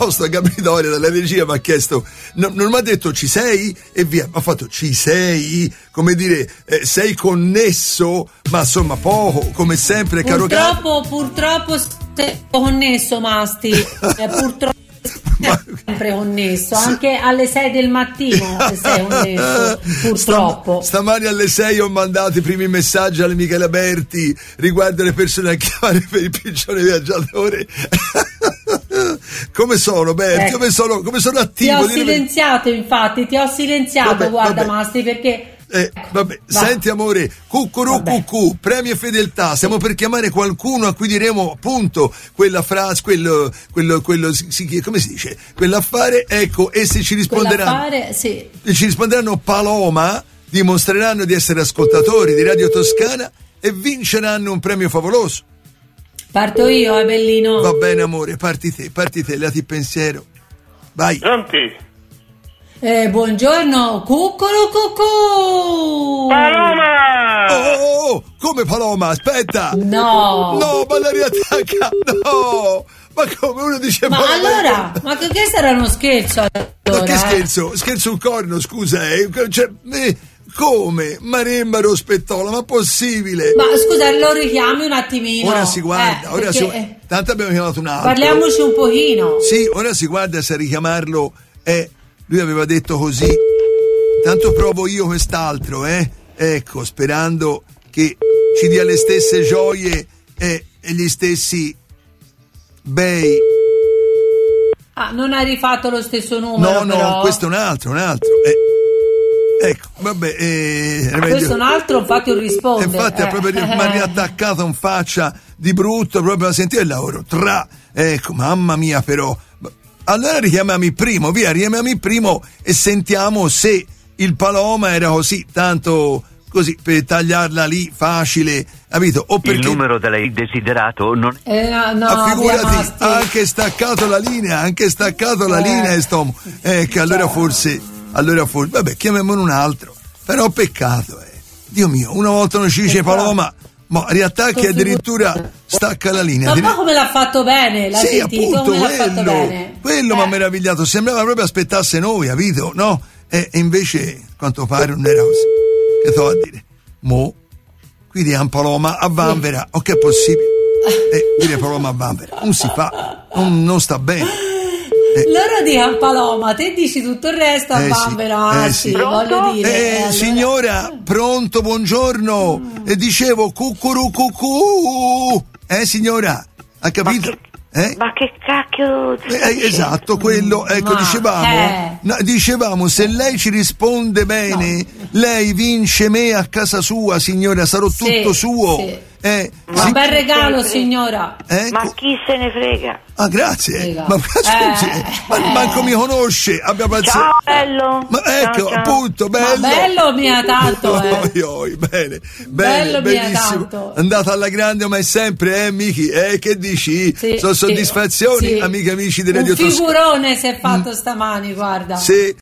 risposto a Gabriele dalla regia, mi ha chiesto, non mi ha detto ci sei e via, mi ha fatto ci sei, come dire, sei connesso, ma insomma poco, come sempre, caro purtroppo sei connesso, Masti, purtroppo sempre connesso, anche alle 6 del mattino sei connesso, purtroppo. Stamani alle 6 ho mandato i primi messaggi alle Michela Berti riguardo le persone a chiamare per il pigione viaggiatore. Come sono, Berti? Ecco. Come sono attivo? Ti ho silenziato, guarda, Masti, perché vabbè. Senti amore, cucù, premio fedeltà, stiamo per chiamare qualcuno a cui diremo appunto quella frase, quello come si dice, quell'affare, ecco, e se ci risponderanno, sì. Ci risponderanno Paloma, dimostreranno di essere ascoltatori di Radio Toscana e vinceranno un premio favoloso. Parto io, bellino. Va bene amore, parti te, lati pensiero. Vai. Pronti? Buongiorno, cucù. Paloma! Oh, come Paloma? Aspetta! No, ma la riattacca! No! Ma come uno dice ma Paloma? allora, ma che sarà uno scherzo allora? Ma che scherzo? Scherzo un corno, scusa, come? Maremma Rospettola, ma possibile? Ma scusa, lo richiami un attimino. Ora si guarda, tanto abbiamo chiamato un altro. Parliamoci un pochino. Sì, ora si guarda se richiamarlo lui aveva detto così. Tanto provo io quest'altro, ecco, sperando che ci dia le stesse gioie e gli stessi bei. Non hai rifatto lo stesso numero? No, però. questo è un altro. Ecco, vabbè. Questo è un altro, infatti un risponde. Infatti mi ha riattaccato in faccia di brutto, proprio a sentire il lavoro. Ecco, mamma mia però. Allora richiamiamo il primo e sentiamo se il Paloma era così, tanto così per tagliarla lì facile, capito? O perché il numero da lei desiderato non no, figurati, ha anche staccato la linea, e sto che allora forse vabbè, chiamiamone un altro, però peccato, Dio mio, una volta non ci dice Paloma, ma riattacchi addirittura stacca la linea. Ma come l'ha fatto bene? L'ha sì, sentito? appunto, Come l'ha fatto bene? Quello mi ha meravigliato, sembrava proprio aspettasse noi, capito? No? E invece, a quanto pare, non era così. Che t'ho a dire? Qui diamo Paloma a Vanvera, o che è possibile? Dire Paloma a Vanvera, non si fa, non sta bene. Loro dicono Paloma, te dici tutto il resto a Vanvera, sì, voglio dire. Allora. Signora, pronto, buongiorno. E dicevo cucù. Signora, ha capito? Ma che cacchio? Esatto, quello, ecco, dicevamo, se lei ci risponde bene, lei vince me a casa sua, signora, sarò tutto suo. Sì. Un bel regalo, signora. Ma chi se ne frega? Ah, grazie. Ma manco mi conosce. Ciao, bello. Ma ecco, ciao. Appunto, bello. Ma bello mia tanto, bene, bellissimo. Tanto. Andata alla grande, ma è sempre, Miki, che dici? Sì, sono soddisfazioni, sì. amiche e amici di Radio Toscana. Un figurone si è fatto stamani, guarda. Sì.